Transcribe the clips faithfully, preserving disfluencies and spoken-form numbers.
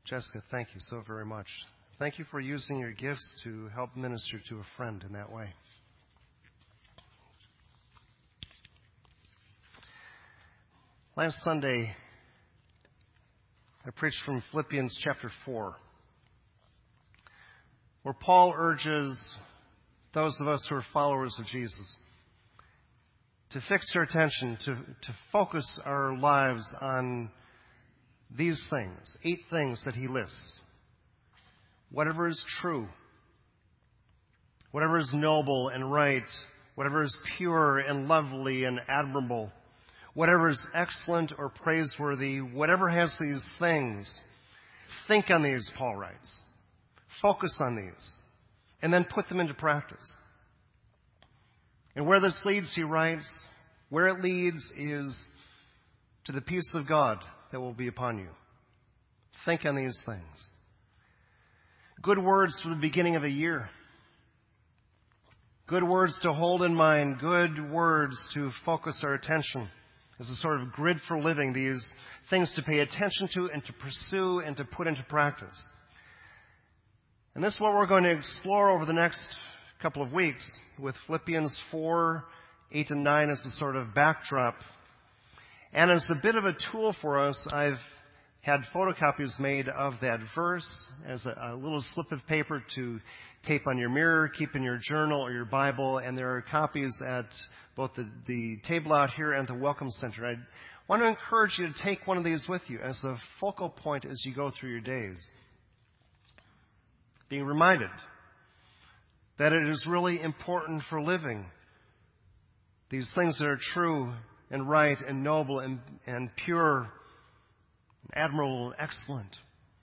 Jessica, thank you so very much. Thank you for using your gifts to help minister to a friend in that way. Last Sunday, I preached from Philippians chapter four, where Paul urges those of us who are followers of Jesus to fix our attention, to, to focus our lives on these things, eight things that he lists. Whatever is true, whatever is noble and right, whatever is pure and lovely and admirable, whatever is excellent or praiseworthy, whatever has these things, think on these, Paul writes. Focus on these, and then put them into practice. And where this leads, he writes, where it leads is to the peace of God that will be upon you. Think on these things. Good words for the beginning of a year. Good words to hold in mind. Good words to focus our attention as a sort of grid for living. These things to pay attention to and to pursue and to put into practice. And this is what we're going to explore over the next couple of weeks with Philippians four, eight, and nine as a sort of backdrop. And as a bit of a tool for us, I've had photocopies made of that verse as a, a little slip of paper to tape on your mirror, keep in your journal or your Bible, and there are copies at both the, the table out here and the Welcome Center. I want to encourage you to take one of these with you as a focal point as you go through your days. Being reminded that it is really important for living these things that are true and right and noble and, and pure, admirable, and excellent.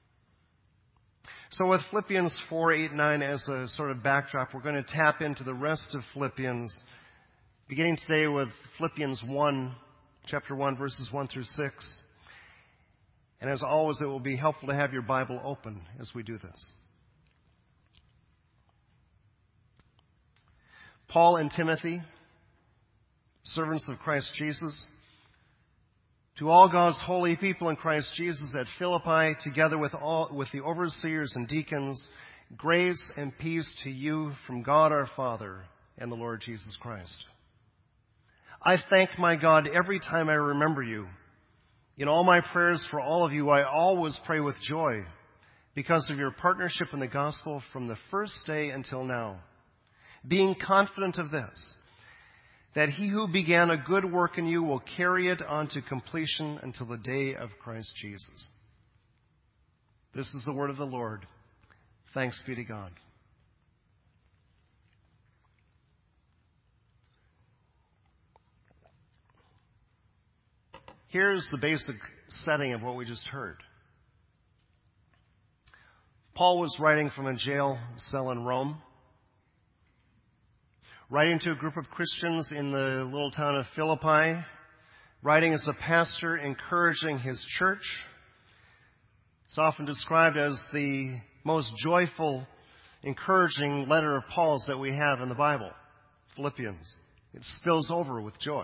So with Philippians four, eight, nine as a sort of backdrop, we're going to tap into the rest of Philippians, beginning today with Philippians one, chapter one, verses one through six. And as always, it will be helpful to have your Bible open as we do this. Paul and Timothy, servants of Christ Jesus, to all God's holy people in Christ Jesus at Philippi, together with all with the overseers and deacons, grace and peace to you from God our Father and the Lord Jesus Christ. I thank my God every time I remember you. In all my prayers for all of you, I always pray with joy because of your partnership in the gospel from the first day until now, being confident of this, that he who began a good work in you will carry it on to completion until the day of Christ Jesus. This is the word of the Lord. Thanks be to God. Here's the basic setting of what we just heard. Paul was writing from a jail cell in Rome, writing to a group of Christians in the little town of Philippi, writing as a pastor, encouraging his church. It's often described as the most joyful, encouraging letter of Paul's that we have in the Bible, Philippians. It spills over with joy.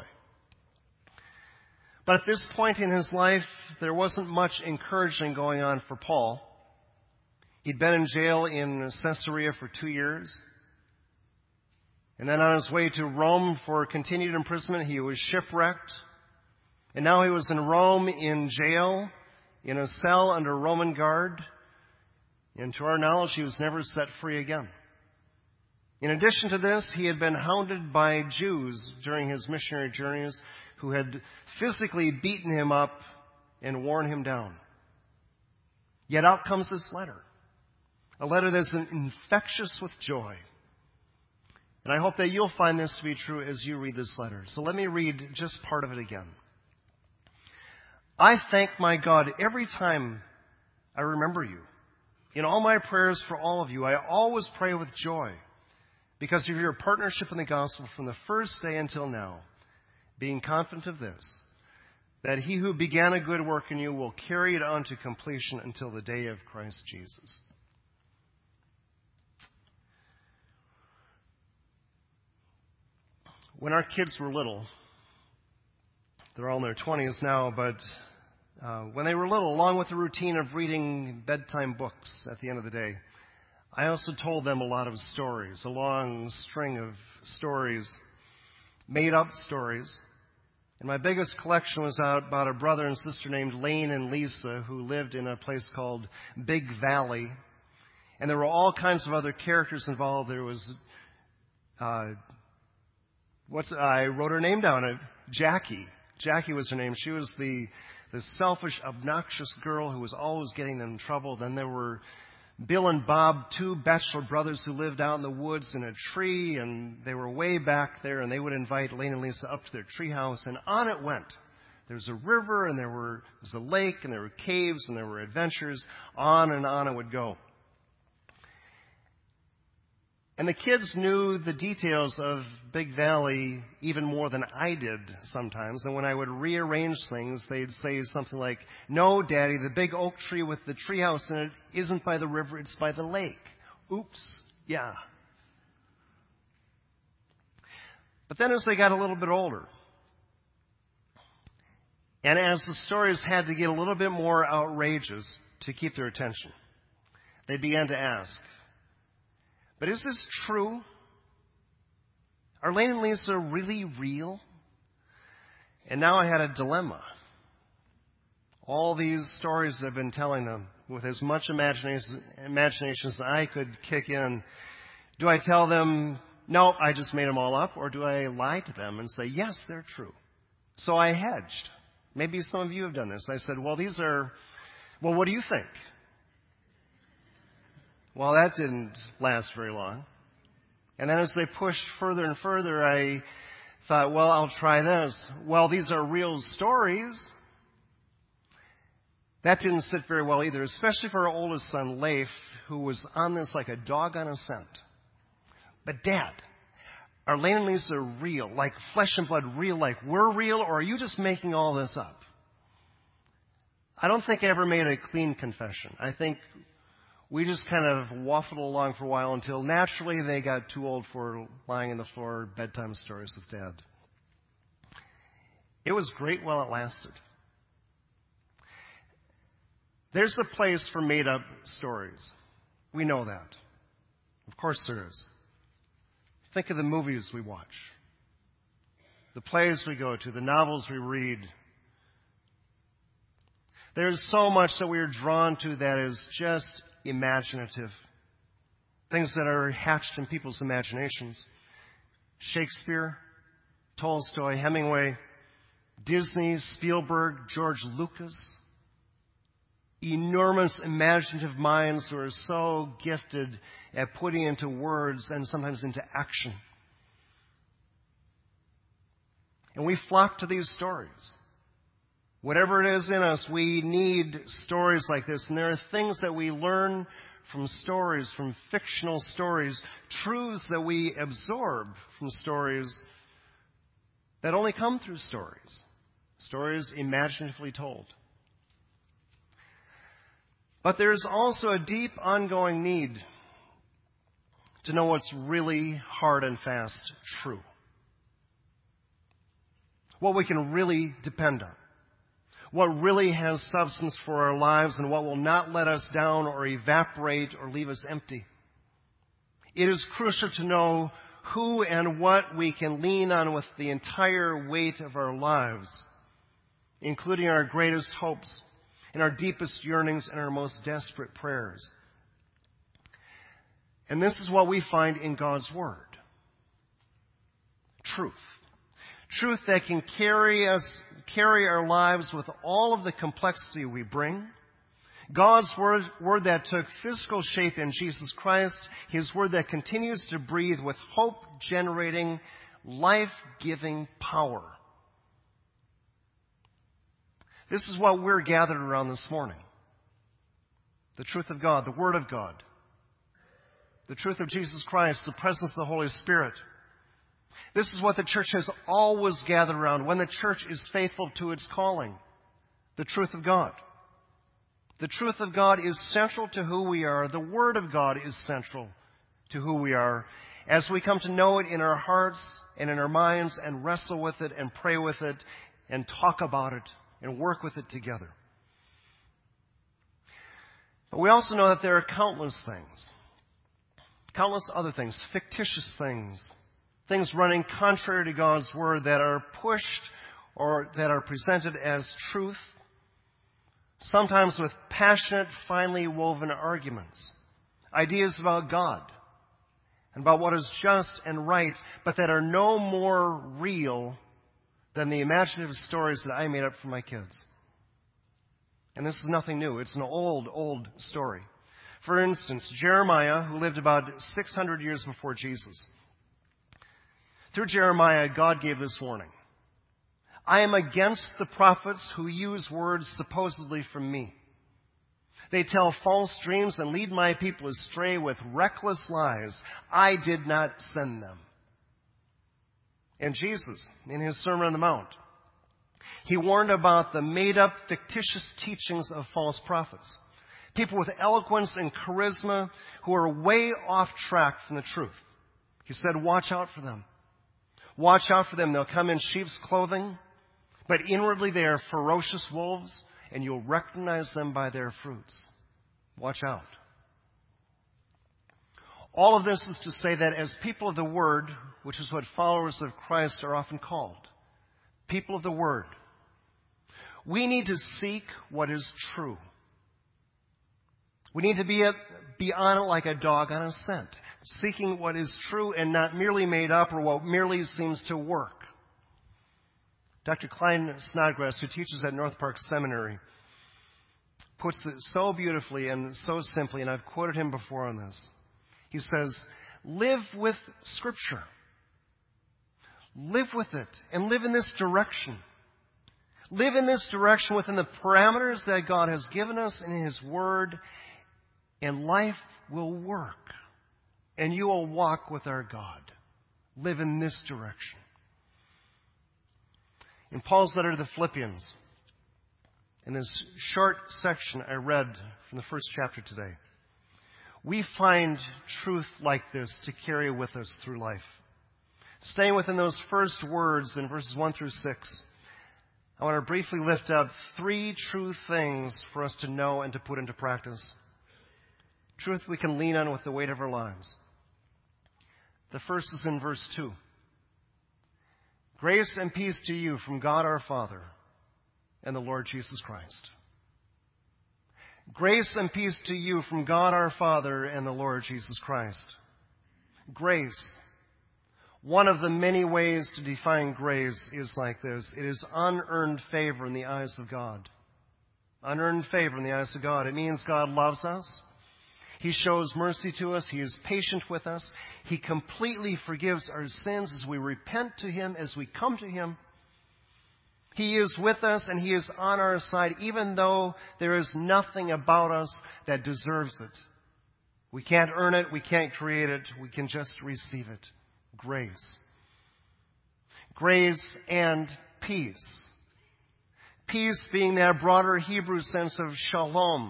But at this point in his life, there wasn't much encouraging going on for Paul. He'd been in jail in Caesarea for two years. And then on his way to Rome for continued imprisonment, he was shipwrecked. And now he was in Rome in jail, in a cell under Roman guard. And to our knowledge, he was never set free again. In addition to this, he had been hounded by Jews during his missionary journeys who had physically beaten him up and worn him down. Yet out comes this letter, a letter that's infectious with joy. And I hope that you'll find this to be true as you read this letter. So let me read just part of it again. I thank my God every time I remember you. In all my prayers for all of you, I always pray with joy because of your partnership in the gospel from the first day until now, being confident of this, that he who began a good work in you will carry it on to completion until the day of Christ Jesus. When our kids were little, they're all in their twenties now, but uh, when they were little, along with the routine of reading bedtime books at the end of the day, I also told them a lot of stories, a long string of stories, made-up stories. And my biggest collection was out about a brother and sister named Lane and Lisa who lived in a place called Big Valley. And there were all kinds of other characters involved. There was, uh, what's, I wrote her name down, uh, Jackie. Jackie was her name. She was the, the selfish, obnoxious girl who was always getting them in trouble. Then there were Bill and Bob, two bachelor brothers who lived out in the woods in a tree, and they were way back there, and they would invite Lane and Lisa up to their treehouse, and on it went. There was a river, and there were, there was a lake, and there were caves, and there were adventures. On and on it would go. And the kids knew the details of Big Valley even more than I did sometimes. And when I would rearrange things, they'd say something like, "No, Daddy, the big oak tree with the treehouse in it isn't by the river, it's by the lake." Oops, yeah. But then as they got a little bit older, and as the stories had to get a little bit more outrageous to keep their attention, they began to ask, "But is this true? Are Lane and Lisa really real?" And now I had a dilemma. All these stories that I've been telling them with as much imagination, imagination as I could kick in, do I tell them, "No, I just made them all up," or do I lie to them and say, "Yes, they're true"? So I hedged. Maybe some of you have done this. I said, well, these are, well, what do you think? Well, that didn't last very long. And then as they pushed further and further, I thought, well, I'll try this. Well, these are real stories. That didn't sit very well either, especially for our oldest son, Leif, who was on this like a dog on a scent. But Dad, are Lane and Lisa real? Like flesh and blood real? Like we're real? Or are you just making all this up? I don't think I ever made a clean confession. I think we just kind of waffled along for a while until naturally they got too old for lying on the floor, bedtime stories with Dad. It was great while it lasted. There's a place for made-up stories. We know that. Of course there is. Think of the movies we watch, the plays we go to, the novels we read. There's so much that we are drawn to that is just imaginative. Things that are hatched in people's imaginations. Shakespeare, Tolstoy, Hemingway, Disney, Spielberg, George Lucas. Enormous imaginative minds who are so gifted at putting into words and sometimes into action. And we flock to these stories. Whatever it is in us, we need stories like this. And there are things that we learn from stories, from fictional stories, truths that we absorb from stories that only come through stories, stories imaginatively told. But there's also a deep ongoing need to know what's really hard and fast true. What we can really depend on. What really has substance for our lives and what will not let us down or evaporate or leave us empty. It is crucial to know who and what we can lean on with the entire weight of our lives, including our greatest hopes and our deepest yearnings and our most desperate prayers. And this is what we find in God's Word. Truth. Truth that can carry us, carry our lives with all of the complexity we bring. God's Word, word that took physical shape in Jesus Christ. His Word that continues to breathe with hope-generating, life-giving power. This is what we're gathered around this morning. The truth of God, the Word of God. The truth of Jesus Christ, the presence of the Holy Spirit. This is what the church has always gathered around when the church is faithful to its calling. The truth of God. The truth of God is central to who we are. The Word of God is central to who we are. As we come to know it in our hearts and in our minds and wrestle with it and pray with it and talk about it and work with it together. But we also know that there are countless things, countless other things, fictitious things, things running contrary to God's word that are pushed or that are presented as truth, sometimes with passionate, finely woven arguments, ideas about God and about what is just and right, but that are no more real than the imaginative stories that I made up for my kids. And this is nothing new. It's an old, old story. For instance, Jeremiah, who lived about six hundred years before Jesus. Through Jeremiah, God gave this warning. I am against the prophets who use words supposedly from me. They tell false dreams and lead my people astray with reckless lies. I did not send them. And Jesus, in his Sermon on the Mount, he warned about the made-up, fictitious teachings of false prophets. People with eloquence and charisma who are way off track from the truth. He said, watch out for them. Watch out for them. They'll come in sheep's clothing, but inwardly they are ferocious wolves, and you'll recognize them by their fruits. Watch out. All of this is to say that as people of the Word, which is what followers of Christ are often called, people of the Word, we need to seek what is true. We need to be, a, be on it like a dog on a scent, seeking what is true and not merely made up or what merely seems to work. Doctor Klein Snodgrass, who teaches at North Park Seminary, puts it so beautifully and so simply, and I've quoted him before on this. He says, live with Scripture. Live with it and live in this direction. Live in this direction within the parameters that God has given us in His Word, and life will work. And you will walk with our God. Live in this direction. In Paul's letter to the Philippians, in this short section I read from the first chapter today, we find truth like this to carry with us through life. Staying within those first words in verses one through six, I want to briefly lift up three true things for us to know and to put into practice. Truth we can lean on with the weight of our lives. The first is in verse two. Grace and peace to you from God our Father and the Lord Jesus Christ. Grace and peace to you from God our Father and the Lord Jesus Christ. Grace. One of the many ways to define grace is like this. It is unearned favor in the eyes of God. Unearned favor in the eyes of God. It means God loves us. He shows mercy to us. He is patient with us. He completely forgives our sins as we repent to Him, as we come to Him. He is with us and He is on our side, even though there is nothing about us that deserves it. We can't earn it. We can't create it. We can just receive it. Grace. Grace and peace. Peace being that broader Hebrew sense of shalom.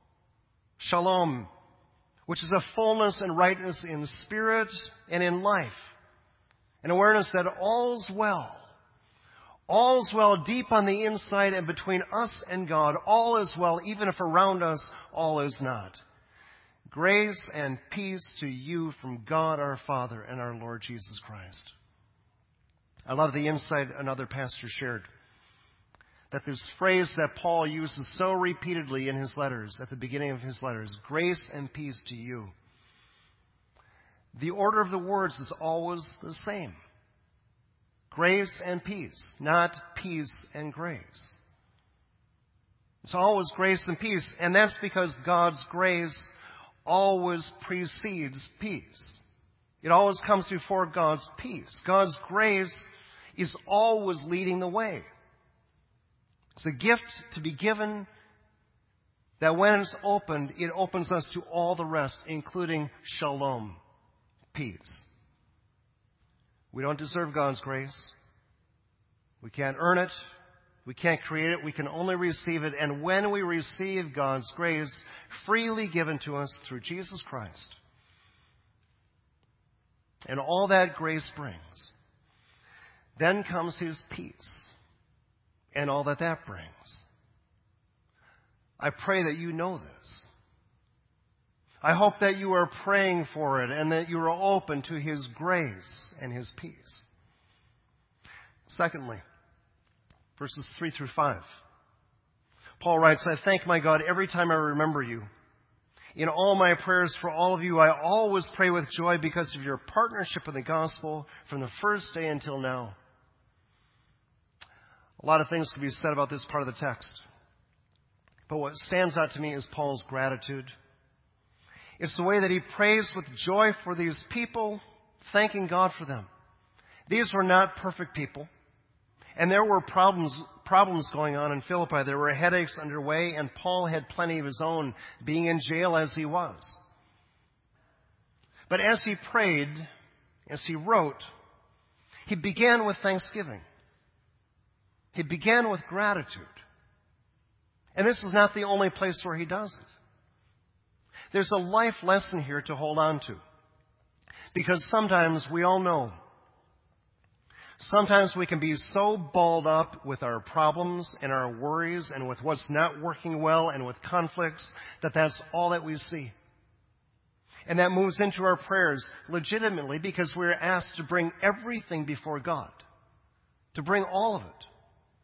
Shalom, which is a fullness and rightness in spirit and in life. An awareness that all's well. All's well deep on the inside and between us and God. All is well, even if around us all is not. Grace and peace to you from God our Father and our Lord Jesus Christ. I love the insight another pastor shared. That this phrase that Paul uses so repeatedly in his letters, at the beginning of his letters, grace and peace to you. The order of the words is always the same. Grace and peace, not peace and grace. It's always grace and peace, and that's because God's grace always precedes peace. It always comes before God's peace. God's grace is always leading the way. It's a gift to be given that when it's opened, it opens us to all the rest, including shalom, peace. We don't deserve God's grace. We can't earn it. We can't create it. We can only receive it. And when we receive God's grace freely given to us through Jesus Christ, and all that grace brings, then comes His peace and all that that brings. I pray that you know this. I hope that you are praying for it and that you are open to His grace and His peace. Secondly, verses three through five. Paul writes, I thank my God every time I remember you. In all my prayers for all of you, I always pray with joy because of your partnership in the gospel from the first day until now. A lot of things could be said about this part of the text. But what stands out to me is Paul's gratitude. It's the way that he prays with joy for these people, thanking God for them. These were not perfect people. And there were problems problems going on in Philippi. There were headaches underway, and Paul had plenty of his own, being in jail as he was. But as he prayed, as he wrote, he began with thanksgiving. He began with gratitude. And this is not the only place where he does it. There's a life lesson here to hold on to. Because sometimes, we all know, sometimes we can be so balled up with our problems and our worries and with what's not working well and with conflicts that that's all that we see. And that moves into our prayers legitimately because we're asked to bring everything before God. To bring all of it.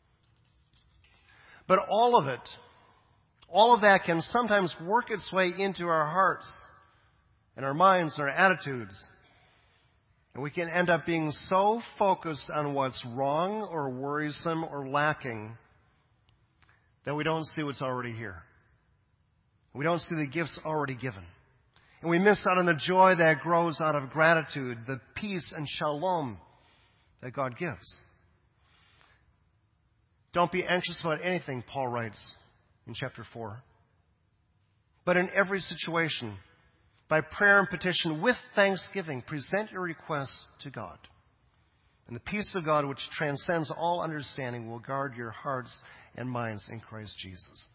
But all of it, all of that can sometimes work its way into our hearts and our minds and our attitudes. And we can end up being so focused on what's wrong or worrisome or lacking that we don't see what's already here. We don't see the gifts already given. And we miss out on the joy that grows out of gratitude, the peace and shalom that God gives. Don't be anxious about anything, Paul writes in chapter four. But in every situation, by prayer and petition, with thanksgiving, present your requests to God. And the peace of God, which transcends all understanding, will guard your hearts and minds in Christ Jesus.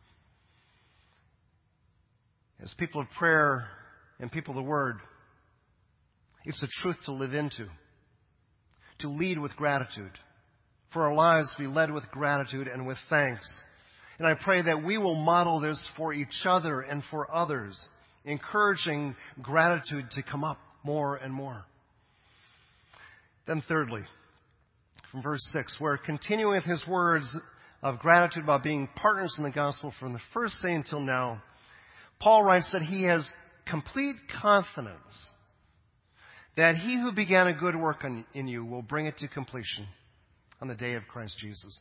As people of prayer and people of the Word, it's a truth to live into, to lead with gratitude, for our lives to be led with gratitude and with thanks. And I pray that we will model this for each other and for others, encouraging gratitude to come up more and more. Then thirdly, from verse six, where continuing with his words of gratitude about being partners in the gospel from the first day until now, Paul writes that he has complete confidence that he who began a good work in you will bring it to completion on the day of Christ Jesus.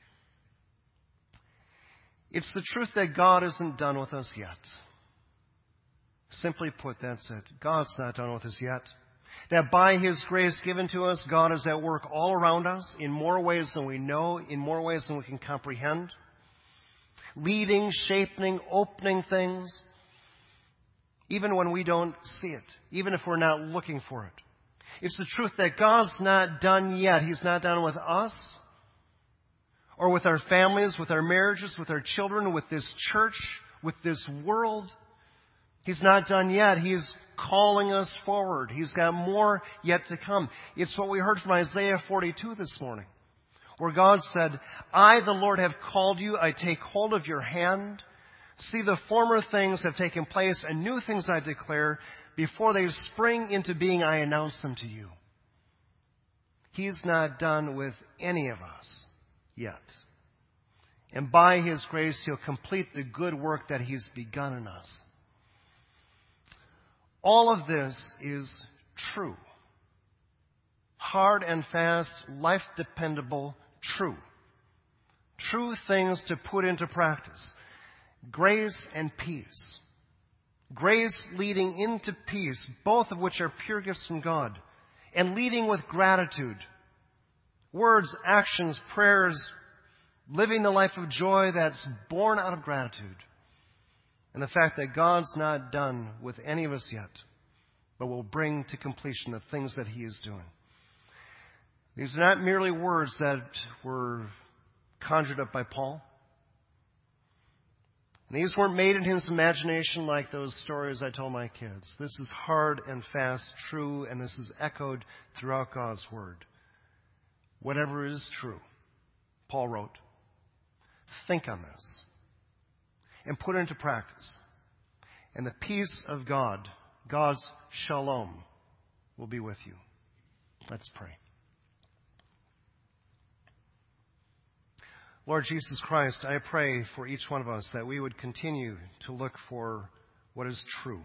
It's the truth that God isn't done with us yet. Simply put, that's it. God's not done with us yet. That by His grace given to us, God is at work all around us in more ways than we know, in more ways than we can comprehend. Leading, shaping, opening things, even when we don't see it, even if we're not looking for it. It's the truth that God's not done yet. He's not done with us, or with our families, with our marriages, with our children, with this church, with this world. He's not done yet. He's calling us forward. He's got more yet to come. It's what we heard from Isaiah forty-two this morning, where God said, I, the Lord, have called you. I take hold of your hand. See, the former things have taken place, and new things I declare. Before they spring into being, I announce them to you. He's not done with any of us yet. And by His grace, He'll complete the good work that He's begun in us. All of this is true. Hard and fast, life-dependable, true. True things to put into practice. Grace and peace. Grace leading into peace, both of which are pure gifts from God. And leading with gratitude. Words, actions, prayers, living the life of joy that's born out of gratitude. And the fact that God's not done with any of us yet, but will bring to completion the things that He is doing. These are not merely words that were conjured up by Paul. And these weren't made in his imagination like those stories I told my kids. This is hard and fast, true, and this is echoed throughout God's Word. Whatever is true, Paul wrote, think on this and put it into practice. And the peace of God, God's shalom, will be with you. Let's pray. Lord Jesus Christ, I pray for each one of us that we would continue to look for what is true,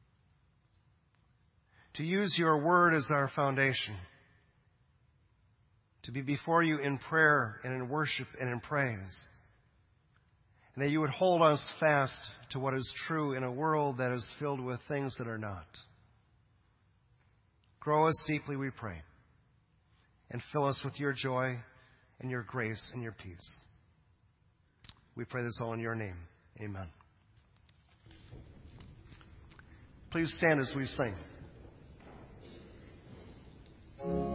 to use your word as our foundation, to be before you in prayer and in worship and in praise, and that you would hold us fast to what is true in a world that is filled with things that are not. Grow us deeply, we pray, and fill us with your joy and your grace and your peace. We pray this all in your name. Amen. Please stand as we sing.